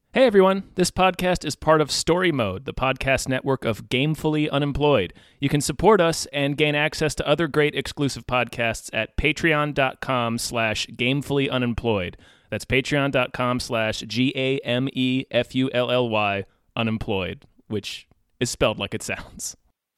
Hey everyone, this podcast is part of Story Mode, the podcast network of Gamefully Unemployed. You can support us and gain access to other great exclusive podcasts at patreon.com/gamefullyunemployed. That's patreon.com/GAMEFULLY unemployed, which is spelled like it sounds.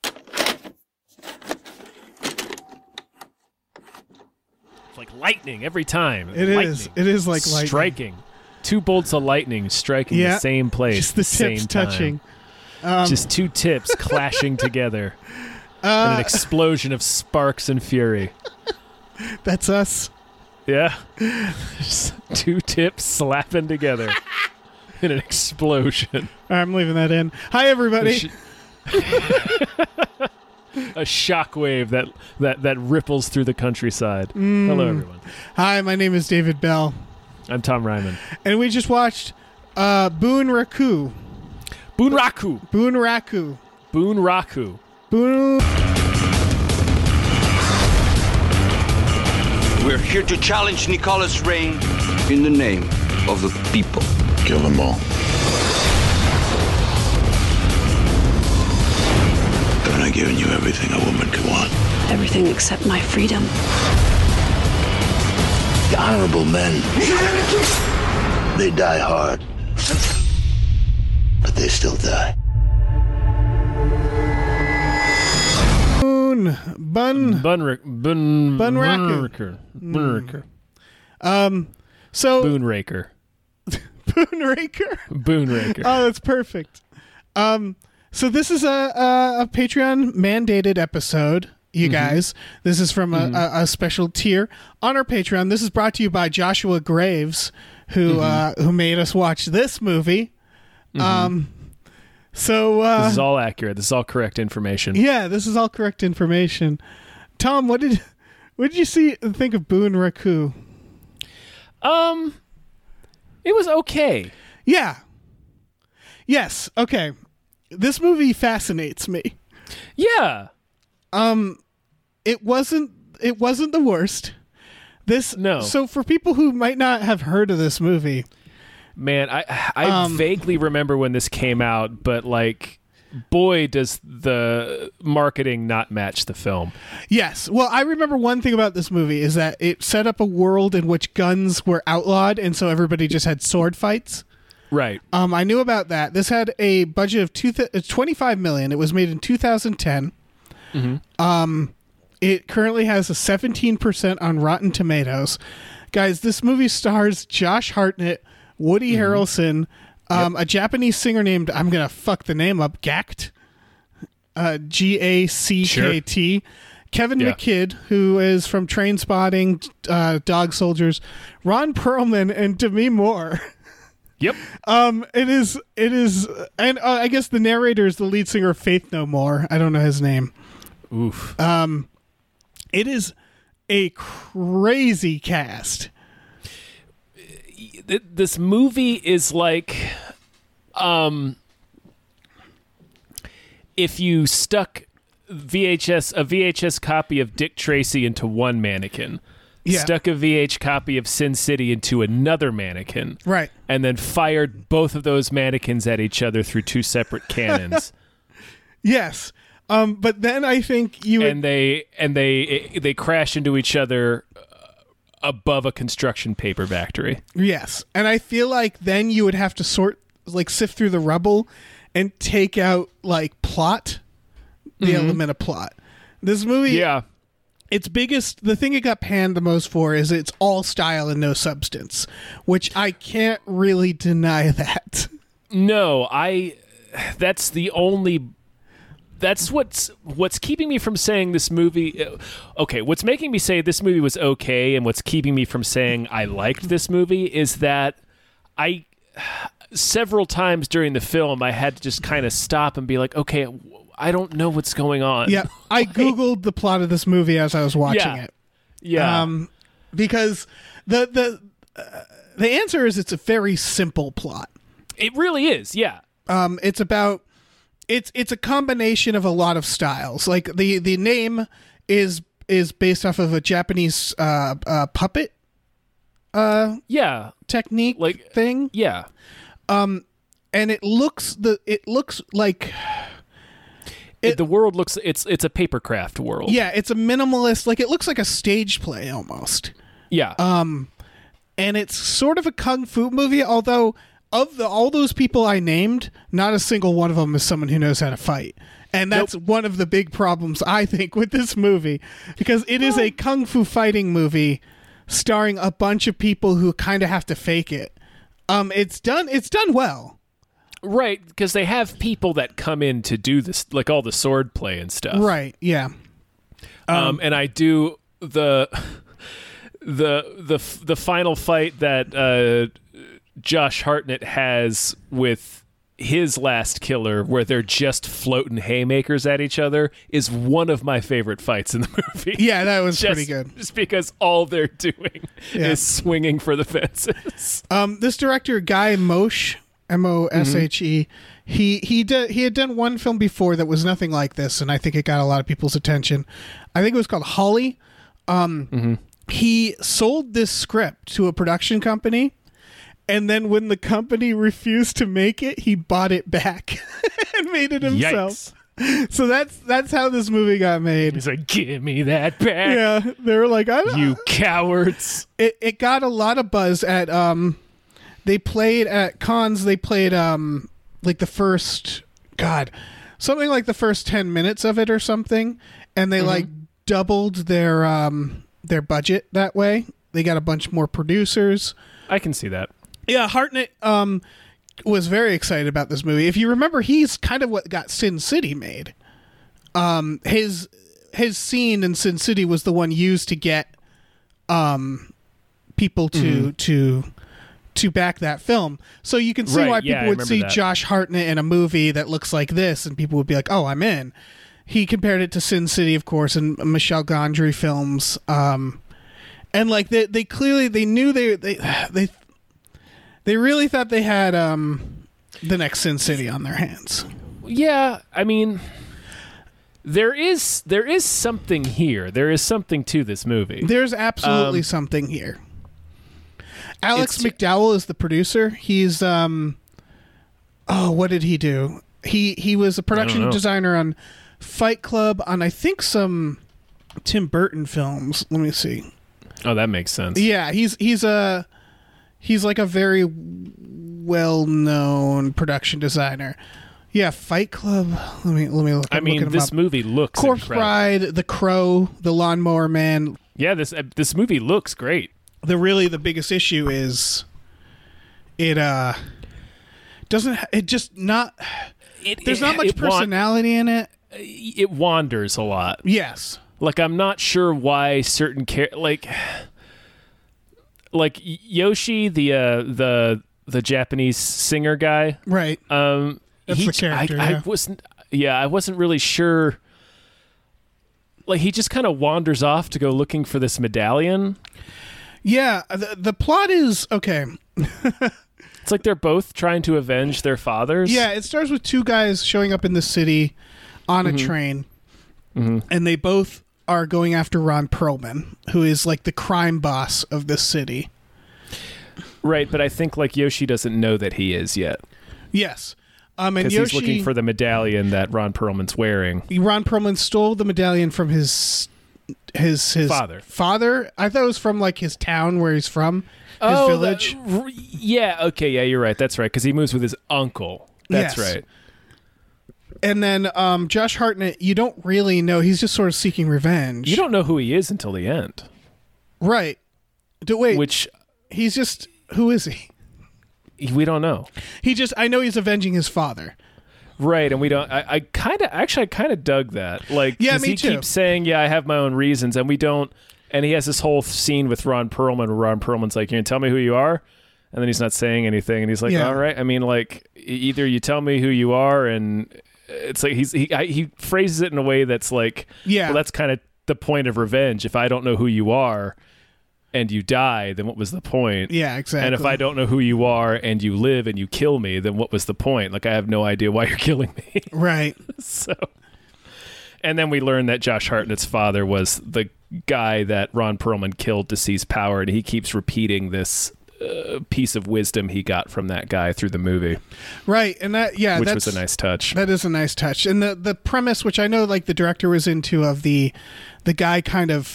It's like lightning every time. It is like lightning. Striking. Two bolts of lightning striking the same place. Just the tips touching. Just two tips clashing together. And an explosion of sparks and fury. That's us. Yeah. Just two tips slapping together in an explosion. I'm leaving that in. Hi, everybody. A shockwave that ripples through the countryside. Hello, everyone. Hi, my name is David Bell. I'm Tom Ryman. And we just watched Boonraku. Boonraku. Boonraku. Boonraku. We're here to challenge Nicholas Reign in the name of the people. Kill them all. Haven't I given you everything a woman could want? Everything except my freedom. The honorable men, they die hard, but they still die. Boonraker. So Boonraker. Boonraker? Boonraker. Oh, that's perfect. So this is a Patreon mandated episode, you guys. This is from a special tier on our Patreon. This is brought to you by Joshua Graves, who made us watch this movie. This is all accurate. This is all correct information. Yeah, this is all correct information. Tom, what did you think of Boonraku? It was okay. Yeah. Yes. Okay. This movie fascinates me. Yeah. It wasn't the worst. No. So for people who might not have heard of this movie, man, I vaguely remember when this came out, but like, boy, does the marketing not match the film. Yes. Well, I remember one thing about this movie is that it set up a world in which guns were outlawed, and so everybody just had sword fights. Right. I knew about that. This had a budget of $25 million. It was made in 2010. It currently has a 17% on Rotten Tomatoes. Guys, this movie stars Josh Hartnett, Woody Harrelson, a Japanese singer named, I'm going to fuck the name up, Gackt, Gackt, Sure. Kevin McKidd, who is from Trainspotting, Dog Soldiers, Ron Perlman, and Demi Moore. Yep. It is, and I guess the narrator is the lead singer of Faith No More. I don't know his name. Oof. It is a crazy cast. This movie is like, if you stuck a VHS copy of Dick Tracy into one mannequin, stuck a VH copy of Sin City into another mannequin, right, and then fired both of those mannequins at each other through two separate cannons. Yes. But then I think they crash into each other above a construction paper factory. Yes. And I feel like then you would have to sift through the rubble and take out plot, the element of plot. This movie, the thing it got panned the most for is it's all style and no substance, which I can't really deny that. No, that's what's keeping me from saying this movie. Okay, what's making me say this movie was okay, and what's keeping me from saying I liked this movie is that several times during the film I had to just kind of stop and be like, okay, I don't know what's going on. Yeah, I googled the plot of this movie as I was watching it. Yeah, because the answer is it's a very simple plot. It really is. Yeah. It's about. It's a combination of a lot of styles. Like the name is based off of a Japanese puppet technique thing. Yeah. And it looks like the world looks it's a papercraft world. Yeah, it's a minimalist, like it looks like a stage play almost. Yeah. And it's sort of a kung fu movie, although of all those people I named, not a single one of them is someone who knows how to fight. And that's one of the big problems, I think, with this movie, because it is a kung fu fighting movie starring a bunch of people who kind of have to fake it. It's done well. Right, because they have people that come in to do this, like all the sword play and stuff. Right, yeah. And I do the final fight that Josh Hartnett has with his last killer, where they're just floating haymakers at each other, is one of my favorite fights in the movie. Yeah, that was pretty good. Just because all they're doing is swinging for the fences. This director, Guy Moshe, Moshe, he had done one film before that was nothing like this, and I think it got a lot of people's attention. I think it was called Holly. He sold this script to a production company, and then when the company refused to make it, he bought it back and made it himself. Yikes. So that's how this movie got made. He's like, give me that back. Yeah, they were like, I don't you cowards. It got a lot of buzz at they played at cons. They played like the first something like the first 10 minutes of it or something, and they like doubled their budget that way. They got a bunch more producers. I can see that. Yeah, Hartnett was very excited about this movie. If you remember, he's kind of what got Sin City made. His scene in Sin City was the one used to get people to back that film. So you can see why people would see Josh Hartnett in a movie that looks like this, and people would be like, "Oh, I'm in." He compared it to Sin City, of course, and Michel Gondry films. And like they clearly knew they really thought they had the next Sin City on their hands. Yeah, I mean, there is something here. There is something to this movie. There's absolutely something here. Alex McDowell is the producer. He's what did he do? He was a production designer on Fight Club, on I think some Tim Burton films. Let me see. Oh, that makes sense. Yeah, he's like a very well-known production designer. Yeah, Fight Club. Let me look. I mean, this movie looks Corpse incredible. Bride, The Crow, The Lawnmower Man. Yeah, this movie looks great. The biggest issue is it doesn't. It just not. There's not much personality in it. It wanders a lot. Yes. Like, I'm not sure why certain like Yoshi, the Japanese singer guy, right? That's the character. I wasn't really sure. Like, he just kind of wanders off to go looking for this medallion. Yeah, the plot is okay. It's like they're both trying to avenge their fathers. Yeah, it starts with two guys showing up in the city on a train, and they both are going after Ron Perlman, who is like the crime boss of this city. Right, but I think like Yoshi doesn't know that he is yet. Yes. And because Yoshi, he's looking for the medallion that Ron Perlman's wearing. Ron Perlman stole the medallion from his father. I thought it was from like his town where he's from, his village. Okay, you're right. That's right, because he moves with his uncle. That's right. And then Josh Hartnett, you don't really know. He's just sort of seeking revenge. You don't know who he is until the end. Right. Wait. Which he's just, who is he? We don't know. I know he's avenging his father. Right, and we don't. I kind of dug that. Like, yeah, me he too. keeps saying, I have my own reasons, and we don't. And he has this whole scene with Ron Perlman where Ron Perlman's like, "You can tell me who you are," and then he's not saying anything, and he's like, "All right." I mean, like, either you tell me who you are, and it's like he phrases it in a way that's like, well, that's kind of the point of revenge. If I don't know who you are and you die, then what was the point? Yeah, exactly. And if I don't know who you are and you live and you kill me, then what was the point? Like, I have no idea why you're killing me. Right. So, and then we learn that Josh Hartnett's father was the guy that Ron Perlman killed to seize power, and he keeps repeating this piece of wisdom he got from that guy through the movie. Right, and which was a nice touch. That is a nice touch. And the premise, which I know like the director was into, of the guy kind of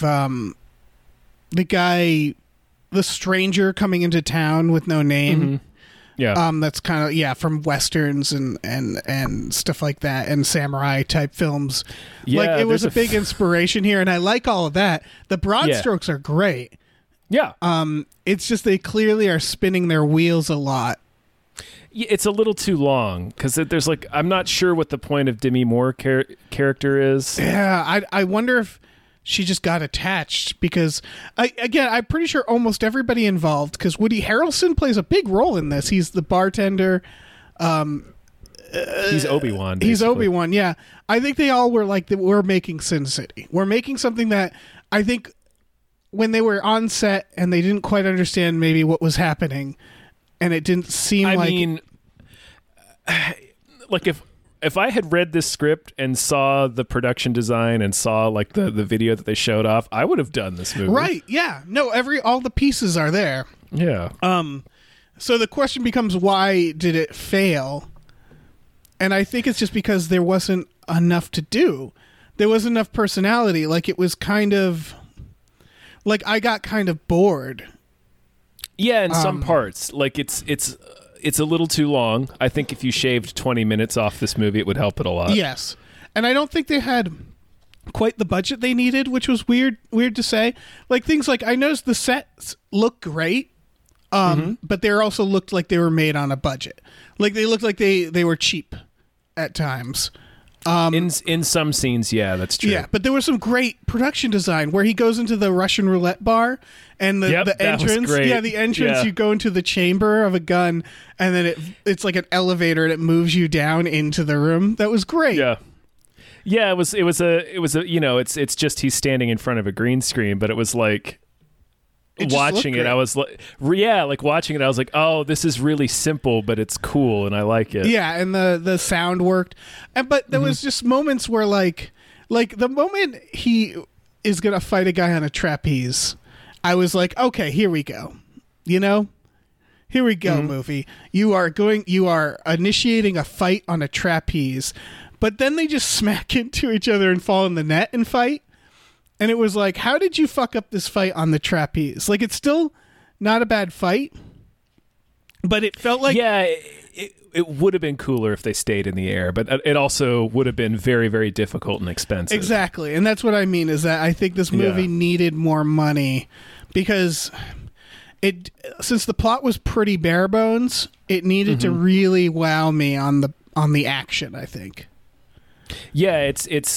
the stranger coming into town with no name. Mm-hmm. Yeah. That's kind of from westerns and stuff like that, and samurai type films. Yeah, like it was a big inspiration here, and I like all of that. The broad strokes are great. Yeah. It's just they clearly are spinning their wheels a lot. Yeah, it's a little too long because there's like, I'm not sure what the point of Demi Moore character is. Yeah, I wonder if she just got attached, because I'm pretty sure almost everybody involved, because Woody Harrelson plays a big role in this. He's the bartender. He's Obi-Wan. He's Obi-Wan, yeah. I think they all were like, we're making Sin City. We're making something that I think when they were on set and they didn't quite understand maybe what was happening, and it didn't seem I mean, like if I had read this script and saw the production design and saw like the video that they showed off, I would have done this movie. Right, yeah. No, all the pieces are there. Yeah. So the question becomes, why did it fail? And I think it's just because there wasn't enough to do. There wasn't enough personality. Like, it was kind of like, I got kind of bored. Yeah, in some parts. Like it's a little too long. I think if you shaved 20 minutes off this movie, it would help it a lot. Yes. And I don't think they had quite the budget they needed, which was weird to say. Like, things like, I noticed the sets look great, but they also looked like they were made on a budget. Like, they looked like they were cheap at times. In some scenes, yeah, that's true. Yeah, but there was some great production design where he goes into the Russian roulette bar, and the entrance, the entrance, you go into the chamber of a gun, and then it's like an elevator, and it moves you down into the room. That was great. Yeah, it was a it's just he's standing in front of a green screen, but it was like, watching it, I was like, watching it, I was like, oh, this is really simple, but it's cool, and I like it. Yeah, and the sound worked, but there was just moments where like the moment he is gonna fight a guy on a trapeze, I was like, okay, here we go, here we go, movie. You are initiating a fight on a trapeze, but then they just smack into each other and fall in the net and fight. And it was like, how did you fuck up this fight on the trapeze? Like, it's still not a bad fight, but it felt like... Yeah, it would have been cooler if they stayed in the air, but it also would have been very, very difficult and expensive. Exactly, and that's what I mean, is that I think this movie needed more money, because since the plot was pretty bare bones, it needed to really wow me on the action, I think. Yeah,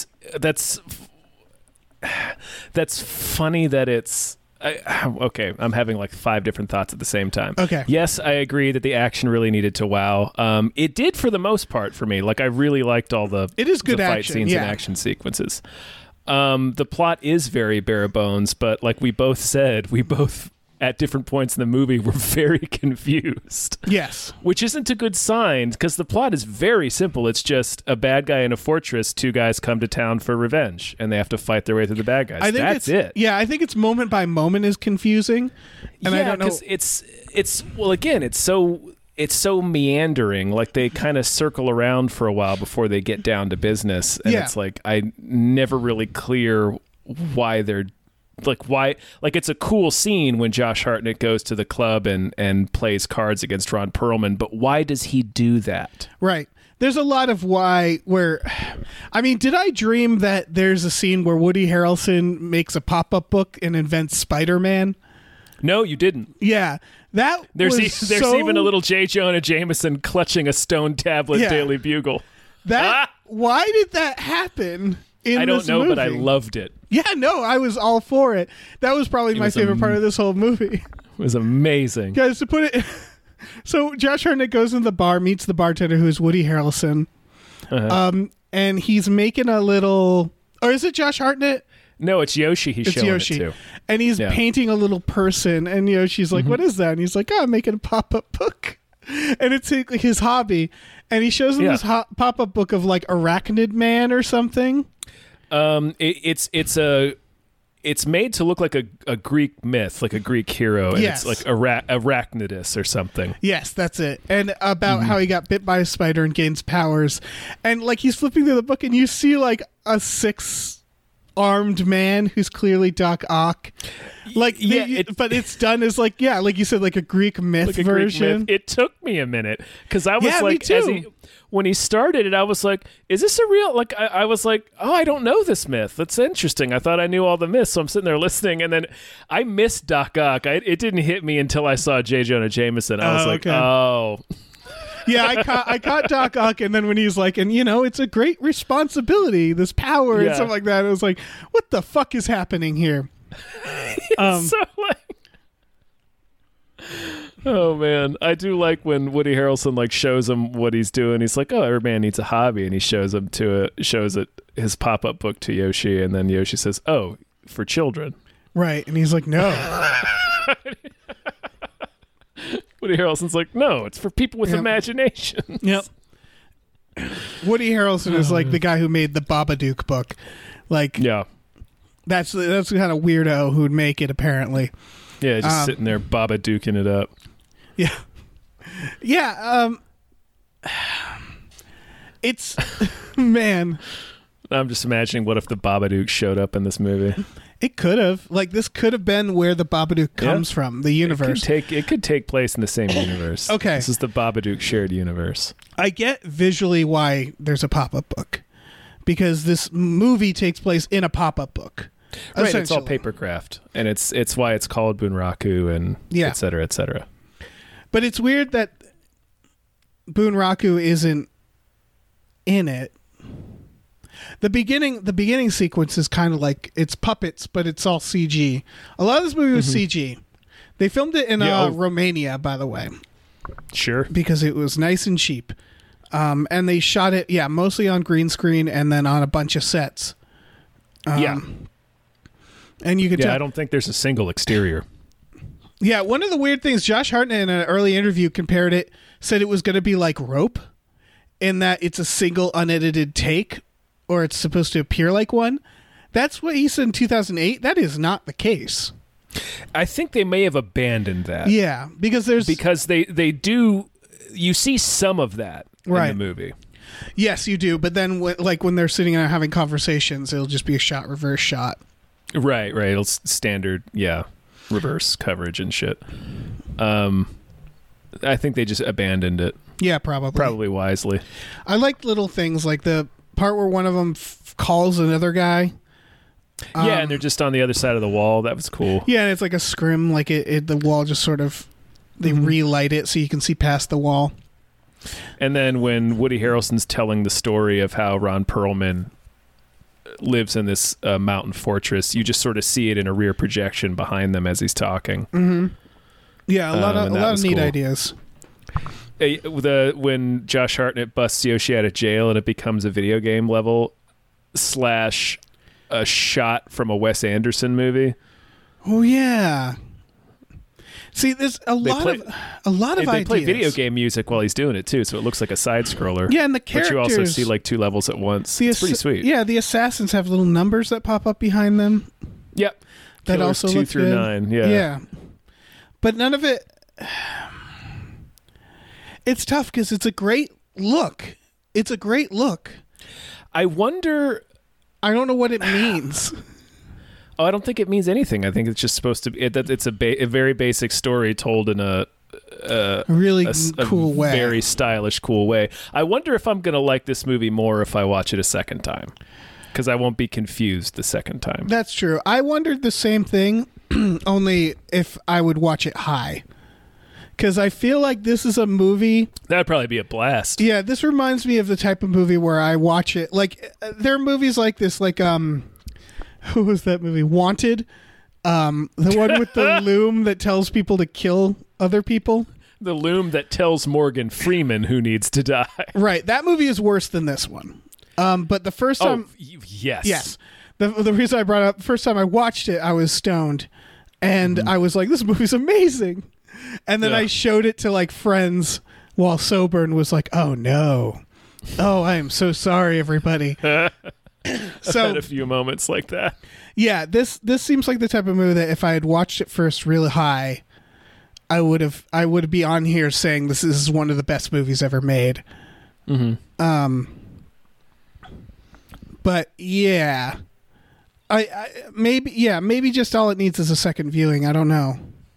that's funny that it's... okay, I'm having like 5 different thoughts at the same time. Okay. Yes, I agree that the action really needed to wow. It did for the most part for me. Like, I really liked all the good fight action, scenes and action sequences. The plot is very bare bones, but like we both said, at different points in the movie, we're very confused. Yes. Which isn't a good sign, because the plot is very simple. It's just a bad guy in a fortress, 2 guys come to town for revenge, and they have to fight their way through the bad guys. That's it. Yeah, I think it's moment by moment is confusing. And I don't know. It's so meandering. Like, they kind of circle around for a while before they get down to business. And it's like, I never really clear why they're it's a cool scene when Josh Hartnett goes to the club and plays cards against Ron Perlman, but why does he do that? Right. There's a lot of why where, I mean, did I dream that there's a scene where Woody Harrelson makes a pop-up book and invents Spider-Man? No, you didn't. Yeah. There's even a little J. Jonah Jameson clutching a stone tablet Daily Bugle. Why did that happen in this movie? I don't know, but I loved it. Yeah, no, I was all for it. That was probably my favorite part of this whole movie. It was amazing. Guys, to put it... So Josh Hartnett goes in the bar, meets the bartender, who is Woody Harrelson. And he's making a little... Or is it Josh Hartnett? No, it's Yoshi he's showing it to. And he's painting a little person, and Yoshi's like, what is that? And he's like, I'm making a pop-up book. And it's his hobby. And he shows him this pop-up book of like Arachnid Man or something. It's it's made to look like a Greek myth, like a Greek hero, and Yes. it's like Arachnidus or something. Yes, that's it. And about how he got bit by a spider and gains powers. And like he's flipping through the book and you see like a 6-armed man who's clearly Doc Ock. Like but it's done as like like you said, like a Greek myth Like a version. Greek myth. It took me a minute because I was Yeah, me like, too. when he started it, I was like, is this a real? Like, I was like, oh, I don't know this myth. That's interesting. I thought I knew all the myths, so I'm sitting there listening, and then I missed Doc Ock. It didn't hit me until I saw J. Jonah Jameson. I was like, okay. oh. Yeah, I caught Doc Ock, and then when he's like, and it's a great responsibility, this power and Yeah. stuff like that, it was like, what the fuck is happening here? So like, oh man, I do like when Woody Harrelson like shows him what he's doing. He's like, oh, every man needs a hobby, and he shows his pop-up book to Yoshi, and then Yoshi says, oh, for children. Right, and he's like, no. Woody Harrelson's like, no, it's for people with Yep. imagination. Yep. Woody Harrelson is like the guy who made the Babadook book. Like, Yeah. that's the kind of weirdo who'd make it, apparently. Yeah, just sitting there Baba duking it up. Yeah. Yeah, it's, man, I'm just imagining what if the Babadook showed up in this movie. it could have. Like, this could have been where the Babadook comes from, the universe. It could take place in the same universe. Okay. This is the Babadook shared universe. I get visually why there's a pop-up book. Because this movie takes place in a pop-up book. Right, it's all essentially. papercraft, and it's why it's called Bunraku and et cetera, et cetera. But it's weird that Bunraku isn't in it. The beginning sequence is kind of like it's puppets, but it's all CG. A lot of this movie was CG. They filmed it in Romania, by the way, Sure. because it was nice and cheap. And they shot it, mostly on green screen and then on a bunch of sets. And you could tell. I don't think there's a single exterior. Yeah, one of the weird things, Josh Hartnett in an early interview compared it, said it was going to be like Rope, in that it's a single unedited take, or it's supposed to appear like one. That's what he said in 2008. That is not the case. I think they may have abandoned that. Yeah, because they do. You see some of that in Right. the movie. Yes, you do. But then, when they're sitting and having conversations, it'll just be a shot, reverse shot. Right. It'll standard, reverse coverage and shit. I think they just abandoned it. Yeah, probably Wisely. I liked little things like the part where one of them calls another guy. And they're just on the other side of the wall. That was cool. Yeah, and it's like a scrim, like the wall just sort of, they relight it so you can see past the wall. And then when Woody Harrelson's telling the story of how Ron Perlman lives in this mountain fortress, you just sort of see it in a rear projection behind them as he's talking. Yeah, a lot of neat cool. ideas. When Josh Hartnett busts Yoshi out of jail and it becomes a video game level / a shot from a Wes Anderson movie. Oh yeah. See, there's a lot of They ideas. play video game music while he's doing it too, so it looks like a side scroller. Yeah, and the but characters. you also see like 2 levels at once. It's pretty sweet. Yeah, the assassins have little numbers that pop up behind them. Yep. That Killers also 2 look through good. 9. Yeah. Yeah. But none of it. It's tough because it's a great look. It's a great look. I wonder. I don't know what it means. Oh, I don't think it means anything. I think it's just supposed to be. It's a very basic story told in a Really cool way. Very stylish, cool way. I wonder if I'm going to like this movie more if I watch it a second time, because I won't be confused the second time. That's true. I wondered the same thing, only if I would watch it high. Because I feel like this is a movie. That'd probably be a blast. Yeah, this reminds me of the type of movie where I watch it. Like, there are movies like this, like, who was that movie? Wanted. The one with the loom that tells people to kill other people. The loom that tells Morgan Freeman who needs to die. Right. That movie is worse than this one. But the first time... yes. Yes. The reason I brought it up, the first time I watched it, I was stoned. And I was like, this movie's amazing. And then I showed it to like friends while sober and was like, oh no. Oh, I am so sorry, everybody. So had a few moments like that. Yeah, this seems like the type of movie that if I had watched it first really high, I would be on here saying this is one of the best movies ever made. Mm-hmm. But yeah, I maybe just all it needs is a second viewing. I don't know.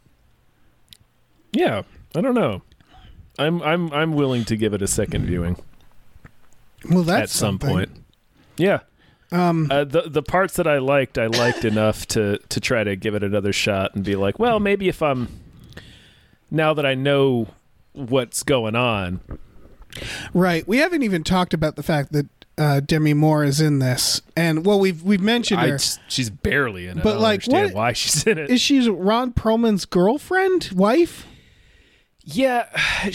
Yeah, I don't know. I'm willing to give it a second viewing. Well, that's at some something. point. Yeah. The parts that I liked enough to try to give it another shot and be like, well, maybe if now that I know what's going on. Right. We haven't even talked about the fact that Demi Moore is in this, and well, we've mentioned her. She's barely in it. But I don't understand why she's in it. Is she Ron Perlman's girlfriend, wife? Yeah,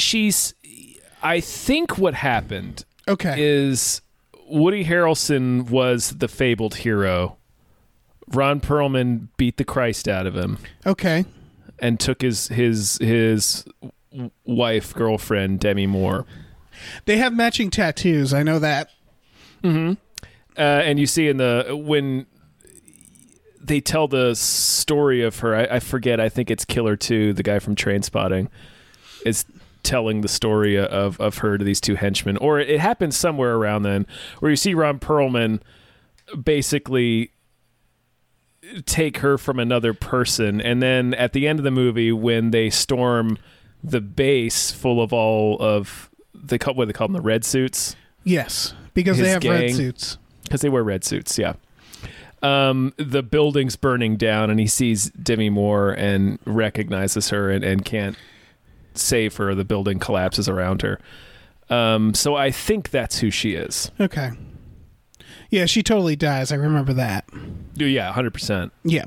I think what happened. Okay. Is Woody Harrelson was the fabled hero. Ron Perlman beat the Christ out of him. Okay. And took his wife, girlfriend, Demi Moore. They have matching tattoos. I know that. Mm-hmm. And you see when they tell the story of her, I forget, I think it's Killer 2, the guy from Trainspotting, is telling the story of her to these two henchmen, or it happens somewhere around then, where you see Ron Perlman basically take her from another person, and then at the end of the movie, when they storm the base full of all of what they call them, the red suits. Yes, because they have red suits. Because they wear red suits, yeah. The building's burning down, and he sees Demi Moore and recognizes her and can't save her. The building collapses around her. So I think that's who she is. Okay. Yeah, she totally dies. I remember that. Yeah, 100%. Yeah.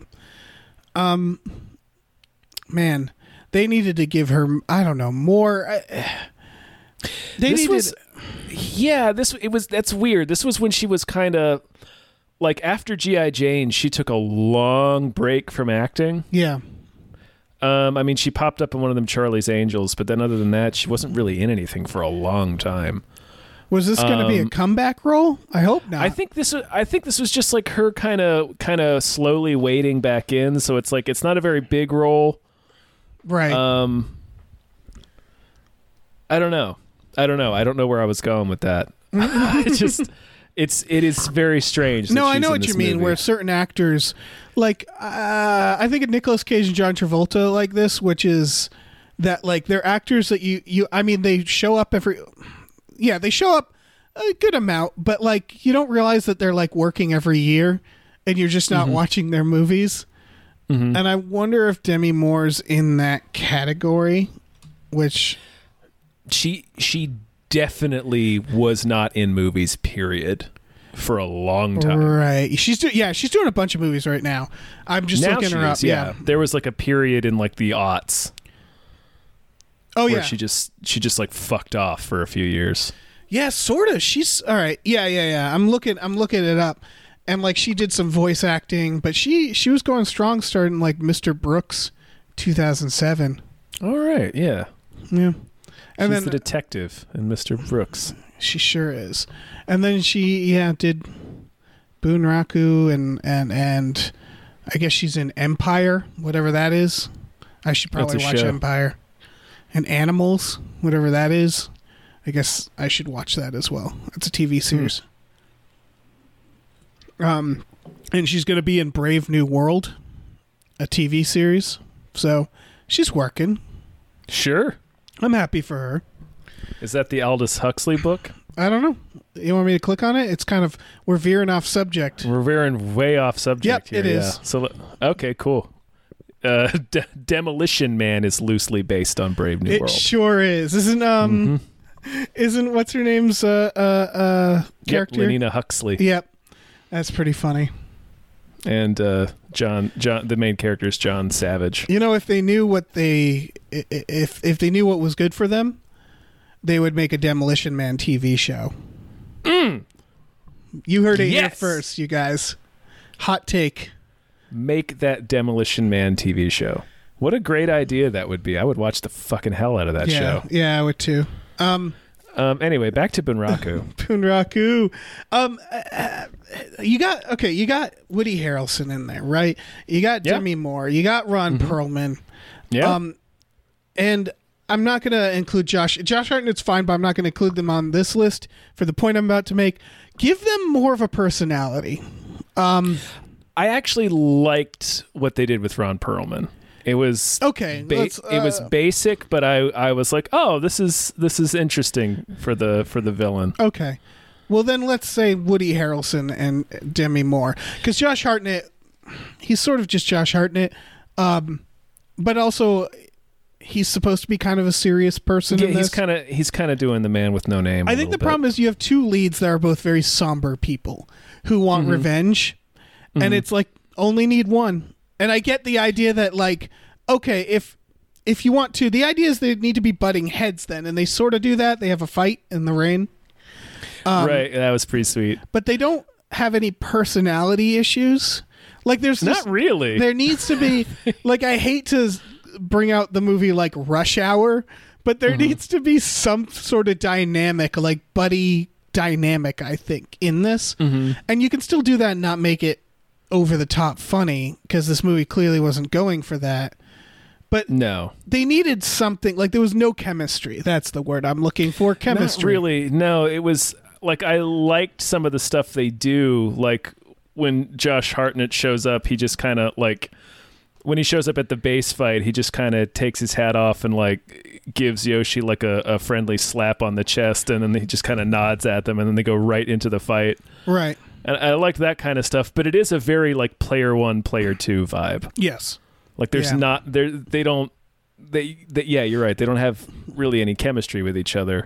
Man, they needed to give her, I don't know, more. That's weird. This was when she was kind of like after G.I. Jane, she took a long break from acting. Yeah. I mean, she popped up in one of them Charlie's Angels, but then other than that, she wasn't really in anything for a long time. Was this going to be a comeback role? I hope not. I think this was just like her kind of slowly wading back in. So it's like it's not a very big role, right? I don't know. I don't know where I was going with that. It is very strange. No, I know what you mean. Where certain actors, like I think of Nicolas Cage and John Travolta, like this, which is that like they're actors that you. I mean, they show up they show up a good amount, but like you don't realize that they're like working every year, and you're just not watching their movies. Mm-hmm. And I wonder if Demi Moore's in that category, which she definitely was not in movies, period, for a long time. Right. She's doing a bunch of movies right now. I'm just looking her up. Yeah. There was like a period in like the aughts. Oh, where yeah. She just like fucked off for a few years. Yeah, sort of. She's all right. Yeah. I'm looking it up. And like she did some voice acting, but she was going strong starting like Mr. Brooks 2007. All right. Yeah. Yeah. And She's the detective in Mr. Brooks. She sure is. And then she did Bunraku and I guess she's in Empire, whatever that is. I should probably watch Empire. And Animals, whatever that is. I guess I should watch that as well. It's a TV series. And she's going to be in Brave New World, a TV series. So she's working. Sure. I'm happy for her. Is that the Aldous Huxley book? I don't know. You want me to click on it? It's kind of, we're veering off subject. We're veering way off subject here. It is. So, okay, cool. Demolition Man is loosely based on Brave New World. It sure is. Isn't what's her name's character? Yep, Lenina Huxley. Yep. That's pretty funny. And John, the main character is John Savage. You know, if they knew what if they knew what was good for them, they would make a Demolition Man TV show. You heard it here first, you guys. Hot take. Make that Demolition Man TV show. What a great idea that would be. I would watch the fucking hell out of that show. Yeah, I would too. Anyway, back to Bunraku. Bunraku. You got Woody Harrelson in there, right? You got Demi Moore. You got Ron Perlman. Yeah. And I'm not going to include Josh Hartnett's fine, but I'm not going to include them on this list for the point I'm about to make. Give them more of a personality. I actually liked what they did with Ron Perlman. It was okay. It was basic, but I was like, oh, this is interesting for the villain. Okay, well then let's say Woody Harrelson and Demi Moore, because Josh Hartnett, he's sort of just Josh Hartnett, but also he's supposed to be kind of a serious person. Yeah, in this. he's kind of doing the man with no name. I think the problem is you have two leads that are both very somber people who want revenge, and it's like only need one. And I get the idea that, like, okay, if you want to, the idea is they need to be butting heads then, and they sort of do that. They have a fight in the rain. Right, that was pretty sweet. But they don't have any personality issues. Like, there's not really. There needs to be, like, I hate to bring out the movie like Rush Hour, but there needs to be some sort of dynamic, like buddy dynamic, I think, in this. And you can still do that and not make it over the top funny, because this movie clearly wasn't going for that. But no, they needed something. Like, there was no chemistry. That's the word I'm looking for. Chemistry. Not really. No, it was like, I liked some of the stuff they do. Like when Josh Hartnett shows up, he just kind of like, when he shows up at the base fight, he just kind of takes his hat off and like gives Yoshi like a friendly slap on the chest, and then he just kind of nods at them, and then they go right into the fight. Right. And I like that kind of stuff, but it is a very like player 1, player 2 vibe. Yes. Like there's not there. They yeah, you're right. They don't have really any chemistry with each other.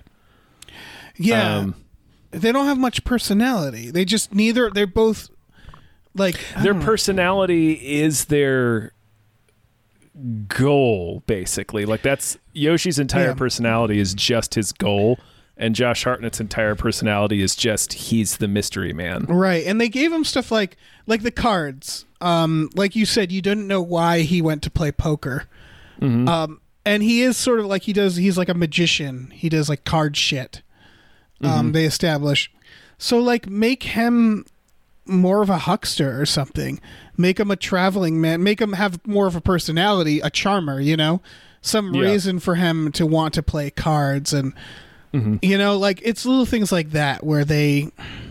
Yeah. They don't have much personality. They just they're both like, their personality is their goal, basically. Like that's Yoshi's entire personality is just his goal. And Josh Hartnett's entire personality is just he's the mystery man. Right. And they gave him stuff like the cards. Like you said, you didn't know why he went to play poker. And he is sort of like he's like a magician. He does like card shit. They establish. So like make him more of a huckster or something. Make him a traveling man. Make him have more of a personality, a charmer, you know? Some reason for him to want to play cards, and you know, like it's little things like that where they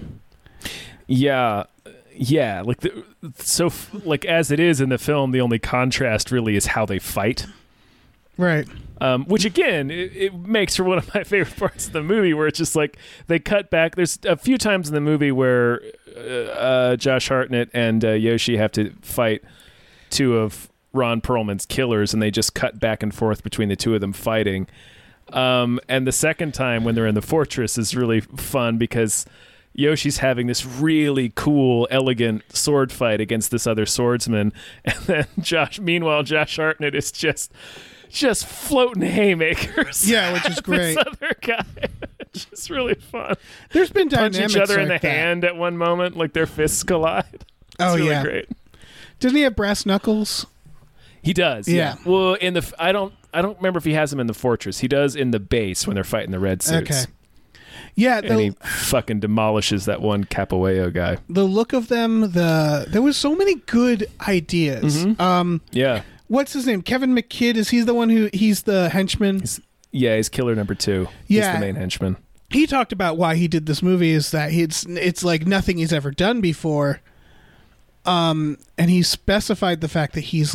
like like as it is in the film, the only contrast really is how they fight, right? Which again, it makes for one of my favorite parts of the movie, where it's just like they cut back. There's a few times in the movie where Josh Hartnett and Yoshi have to fight two of Ron Perlman's killers, and they just cut back and forth between the two of them fighting. And the second time when they're in the fortress is really fun, because Yoshi's having this really cool, elegant sword fight against this other swordsman, and then Josh Hartnett is just floating haymakers. Yeah, which is great. This other guy, it's just really fun. There's been dynamics punch each other in the like that. hand at one moment, like their fists collide. It's really great. Doesn't he have brass knuckles? He does. Yeah. Well, in the I don't remember if he has them in the fortress. He does in the base when they're fighting the red suits. Okay. Yeah, and he fucking demolishes that one Capoeiro guy. The look of them, there was so many good ideas. Yeah. What's his name? Kevin McKidd. Is he the one he's the henchman? He's killer number 2. Yeah. He's the main henchman. He talked about why he did this movie is that it's like nothing he's ever done before. And he specified the fact that he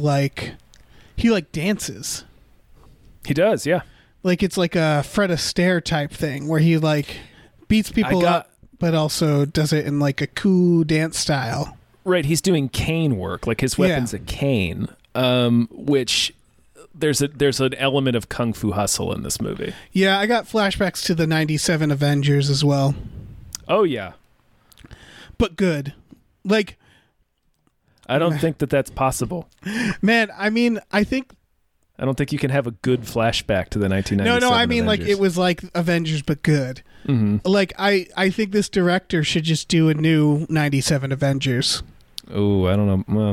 dances. He does, yeah. Like it's like a Fred Astaire type thing where he like beats people up, but also does it in like a cool dance style. Right, he's doing cane work. Like his weapon's a cane, which there's an element of kung fu hustle in this movie. Yeah, I got flashbacks to the 97 Avengers as well. Oh yeah, but good. Like, I don't think that's possible. Man, I mean, I don't think you can have a good flashback to the 1997 No, I mean, Avengers. like, it was like Avengers, but good. Like, I think this director should just do a new 97 Avengers. Oh, I don't know. Well.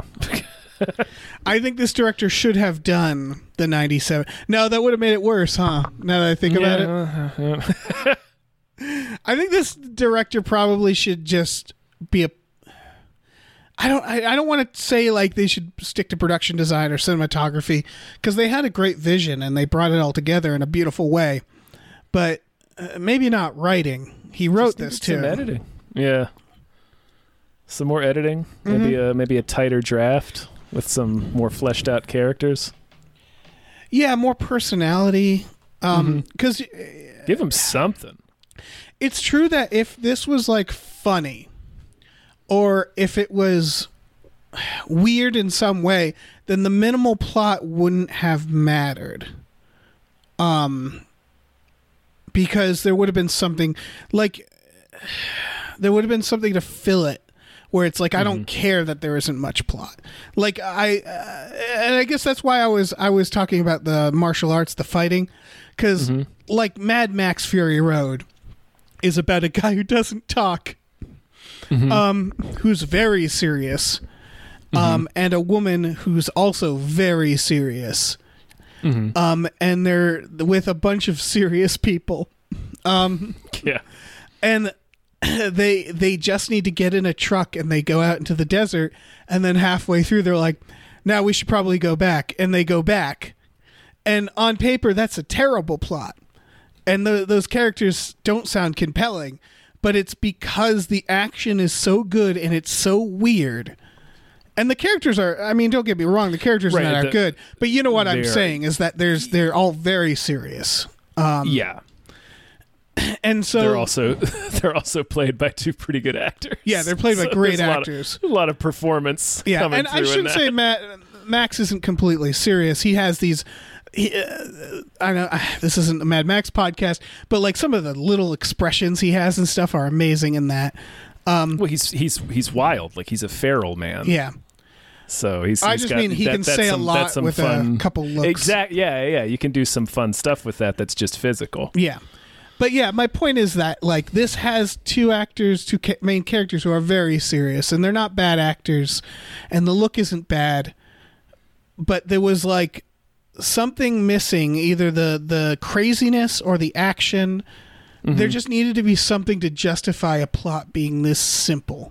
I think this director should have done the 97. No, that would have made it worse, huh? Now that I think about it. I think this director probably should just be a. I don't want to say like they should stick to production design or cinematography because they had a great vision and they brought it all together in a beautiful way, but maybe not writing. He wrote this too. Some editing, yeah. Some more editing, maybe a tighter draft with some more fleshed out characters. Yeah, more personality. Because give him something. It's true that if this was like funny, or if it was weird in some way, then the minimal plot wouldn't have mattered. Because there would have been something to fill it. Where it's like I don't care that there isn't much plot. Like and I guess that's why I was talking about the martial arts, the fighting, because like Mad Max Fury Road is about a guy who doesn't talk, who's very serious, and a woman who's also very serious, and they're with a bunch of serious people, yeah, and. They just need to get in a truck and they go out into the desert, and then halfway through they're like, now we should probably go back, and they go back, and on paper that's a terrible plot, and those characters don't sound compelling, but it's because the action is so good and it's so weird, and the characters are, I mean, don't get me wrong, the characters are good, but you know what I'm saying is that they're all very serious. Yeah. And so they're also played by two pretty good actors. Yeah, they're played by great actors. A lot of performance. Yeah, coming and through I shouldn't say Max isn't completely serious. He has these. I know this isn't a Mad Max podcast, but like some of the little expressions he has and stuff are amazing in that. Well, he's wild. Like he's a feral man. Yeah. So he can say a lot with a couple looks. Exactly. Yeah. You can do some fun stuff with that. That's just physical. Yeah. But yeah, my point is that like this has two main characters who are very serious, and they're not bad actors, and the look isn't bad, but there was like something missing, either the craziness or the action. There just needed to be something to justify a plot being this simple.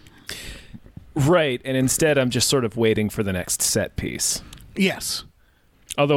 Right, and instead I'm just sort of waiting for the next set piece. Yes. Although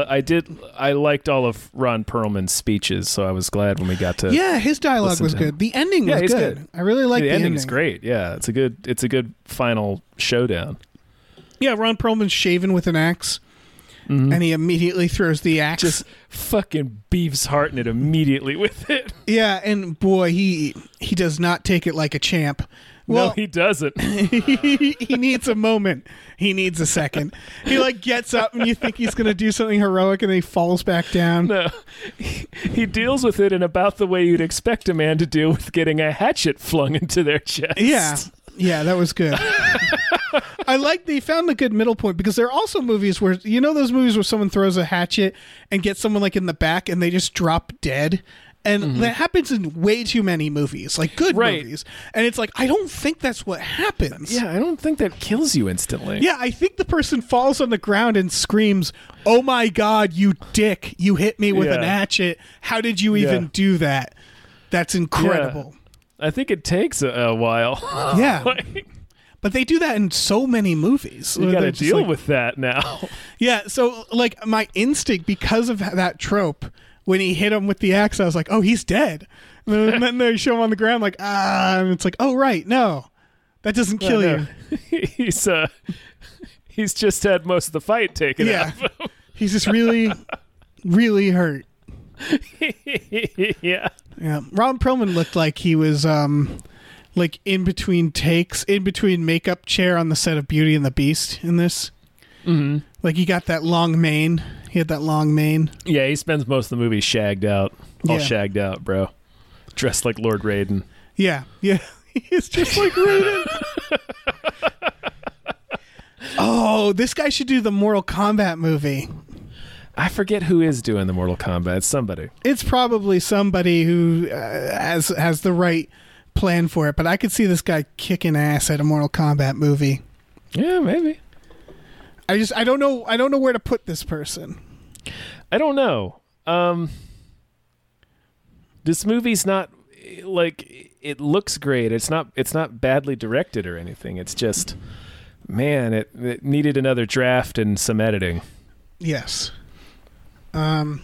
I liked all of Ron Perlman's speeches, so I was glad when we got to. Yeah, his dialogue was good. The ending was good. I really liked the ending. The ending is great. Yeah, it's a good final showdown. Yeah, Ron Perlman's shaven with an axe, and he immediately throws the axe. Just fucking beefs Hartnett immediately with it. Yeah, and boy, he does not take it like a champ. Well, no, he doesn't. he needs a moment. He needs a second. He like gets up and you think he's going to do something heroic, and then he falls back down. No, he deals with it in about the way you'd expect a man to deal with getting a hatchet flung into their chest. Yeah, that was good. I like they found a good middle point, because there are also movies where, you know, those movies where someone throws a hatchet and gets someone like in the back and they just drop dead. And that happens in way too many movies, like good movies. And it's like, I don't think that's what happens. Yeah, I don't think that kills you instantly. Yeah, I think the person falls on the ground and screams, "Oh my God, you dick. You hit me with an hatchet. How did you even do that?" That's incredible. Yeah. I think it takes a while. Yeah. But they do that in so many movies. You got to deal with that now. Yeah, so like my instinct, because of that trope, when he hit him with the axe, I was like, oh, he's dead. And then they show him on the ground like, and it's like, oh, right, no. That doesn't kill you. He's just had most of the fight taken out of him. He's just really, really hurt. Yeah. Ron Perlman looked like he was like in between takes, in between makeup chair on the set of Beauty and the Beast in this. Mm-hmm. Like he got that long mane. He had that long mane. Yeah, he spends most of the movie shagged out. All shagged out, bro. Dressed like Lord Raiden. Yeah. He's just like Raiden. Oh, this guy should do the Mortal Kombat movie. I forget who is doing the Mortal Kombat. It's somebody. It's probably somebody who has the right plan for it, but I could see this guy kicking ass at a Mortal Kombat movie. Yeah, maybe. I don't know where to put this person. I don't know. This movie's not like it looks great. It's not badly directed or anything. It's just, man, it needed another draft and some editing. Yes. I'm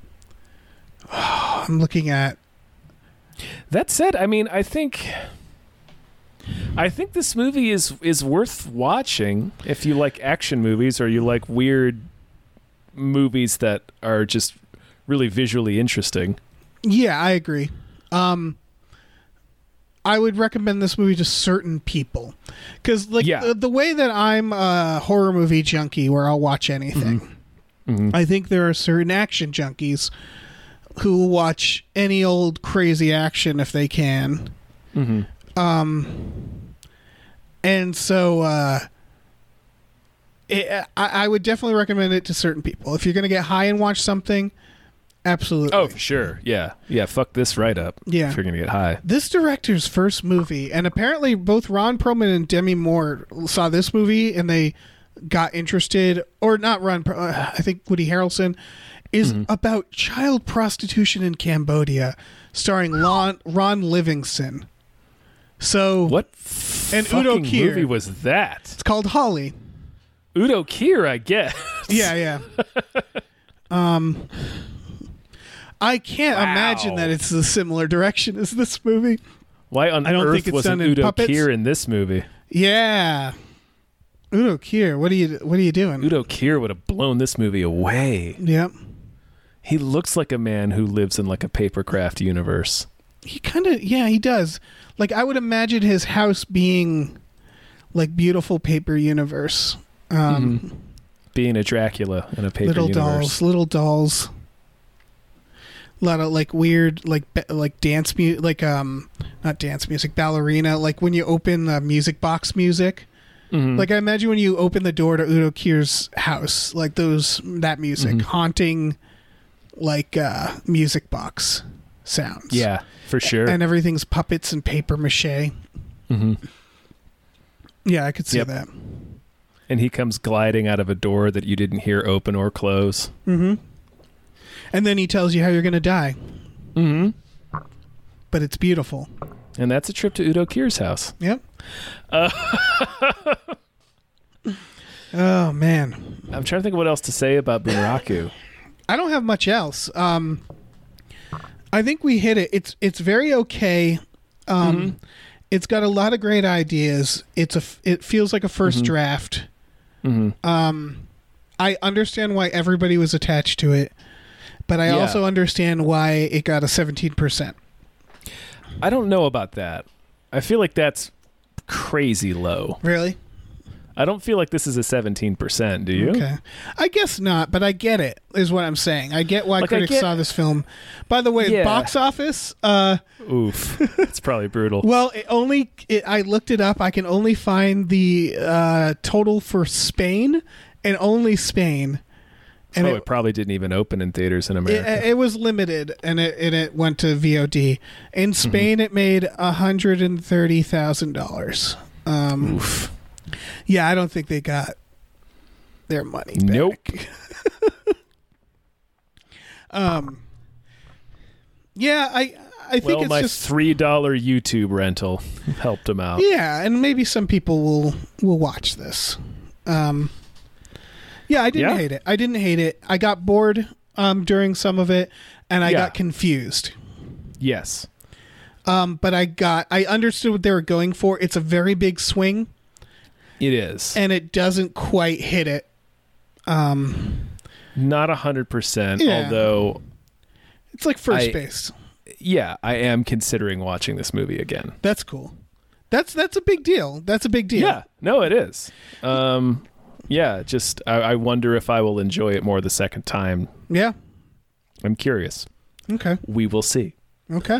looking at. That said, I mean, I think this movie is worth watching if you like action movies or you like weird movies that are just really visually interesting. Yeah, I agree. I would recommend this movie to certain people because, like, the way that I'm a horror movie junkie, where I'll watch anything. Mm-hmm. I think there are certain action junkies who will watch any old crazy action if they can. Mm-hmm. And so I would definitely recommend it to certain people. If you're going to get high and watch something, absolutely. Oh, for sure. Yeah. Yeah, fuck this right up. Yeah. If you're going to get high. This director's first movie, and apparently both Ron Perlman and Demi Moore saw this movie and they got interested, or not I think Woody Harrelson, is about child prostitution in Cambodia, starring Ron Livingston. So what and fucking Udo Kier. Movie was that? It's called Holly. Udo Kier, I guess. Yeah. I can't imagine that it's a similar direction as this movie. Why on earth wasn't Udo Kier in this movie? Yeah. Udo Kier, what are you doing? Udo Kier would have blown this movie away. Yep. He looks like a man who lives in like a papercraft universe. He kind of, he does. Like, I would imagine his house being like beautiful paper universe. Being a Dracula in a paper universe. Little dolls. A lot of like weird, like dance music, like not dance music, ballerina. Like when you open the music box music. Mm-hmm. Like I imagine when you open the door to Udo Kier's house, like that music, haunting, like music box sounds. Yeah, for sure. And everything's puppets and paper mache. Mm-hmm. Yeah, I could see that. And he comes gliding out of a door that you didn't hear open or close. Mm-hmm. And then he tells you how you're going to die. Mm-hmm. But it's beautiful. And that's a trip to Udo Kier's house. Yep. Oh, man. I'm trying to think of what else to say about Bunraku. I don't have much else. I think we hit it. It's very okay. It's got a lot of great ideas. It feels like a first draft. Mm-hmm. I understand why everybody was attached to it, but I also understand why it got a 17%. I don't know about that. I feel like that's crazy low. Really? I don't feel like this is a 17%, do you? Okay. I guess not, but I get it, is what I'm saying. I get why critics saw this film. By the way, box office... Oof. It's probably brutal. Well, I looked it up. I can only find the total for Spain, and only Spain. And it probably didn't even open in theaters in America. It was limited, and it went to VOD. In Spain, it made $130,000. Oof. Yeah, I don't think they got their money back. Nope. Yeah, I think my just $3 YouTube rental helped them out. Yeah, and maybe some people will watch this. Yeah, I didn't hate it. I got bored during some of it, and I got confused. Yes. But I understood what they were going for. It's a very big swing. It is. And it doesn't quite hit it. Not 100%, although... It's like first base. Yeah, I am considering watching this movie again. That's cool. That's a big deal. That's a big deal. Yeah, no, it is. Just I wonder if I will enjoy it more the second time. Yeah. I'm curious. Okay. We will see. Okay.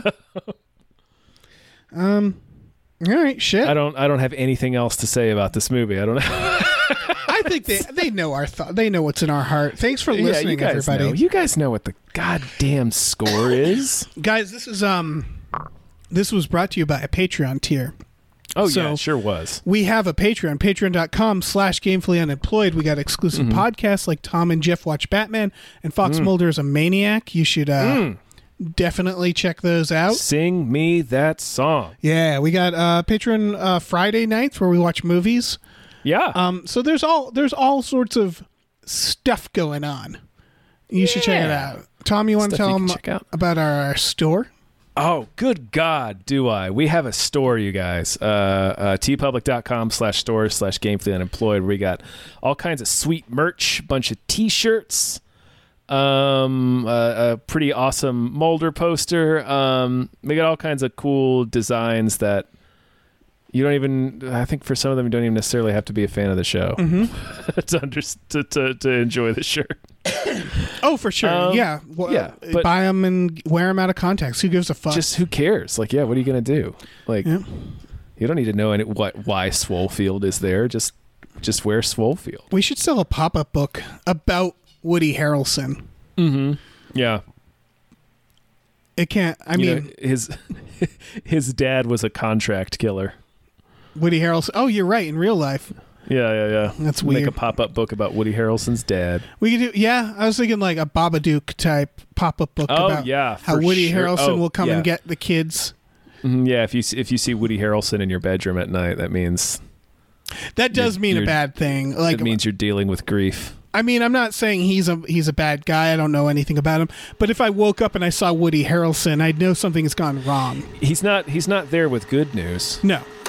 All right, shit. I don't have anything else to say about this movie. I don't know. I think they know our thought. They know what's in our heart. Thanks for listening, everybody. You guys know what the goddamn score is. Guys, this was brought to you by a Patreon tier. Oh, yeah, it sure was. We have a Patreon, patreon.com/gamefullyunemployed. We got exclusive podcasts like Tom and Jeff Watch Batman and Fox Mulder is a Maniac. You should Definitely check those out. Sing me that song. Yeah, we got Patreon Friday nights where we watch movies. Yeah. So there's all sorts of stuff going on. You should check it out. Tom, you want to tell them about our store? Oh, good God, do I? We have a store, you guys. tpublic.com/store/gamefullyunemployed. We got all kinds of sweet merch, bunch of T-shirts, a pretty awesome Mulder poster. We got all kinds of cool designs that you don't even, I think for some of them, you don't even necessarily have to be a fan of the show to enjoy the shirt. Oh, for sure. Yeah. But buy them and wear them out of context. Who gives a fuck? Just who cares? Like, yeah, what are you going to do? Like, you don't need to know why Swolefield is there. Just wear Swolefield. We should sell a pop-up book about Woody Harrelson. Mm-hmm. Yeah. It can't, I mean... his dad was a contract killer. Woody Harrelson. Oh, you're right. In real life. Yeah. That's weird. Make a pop-up book about Woody Harrelson's dad. We could do. Yeah, I was thinking like a Babadook type pop-up book about how Woody Harrelson will come and get the kids. Mm-hmm, yeah, if you see Woody Harrelson in your bedroom at night, that means that does mean a bad thing. Like, it means you're dealing with grief. I mean, I'm not saying he's a bad guy. I don't know anything about him. But if I woke up and I saw Woody Harrelson, I'd know something has gone wrong. He's not there with good news. No.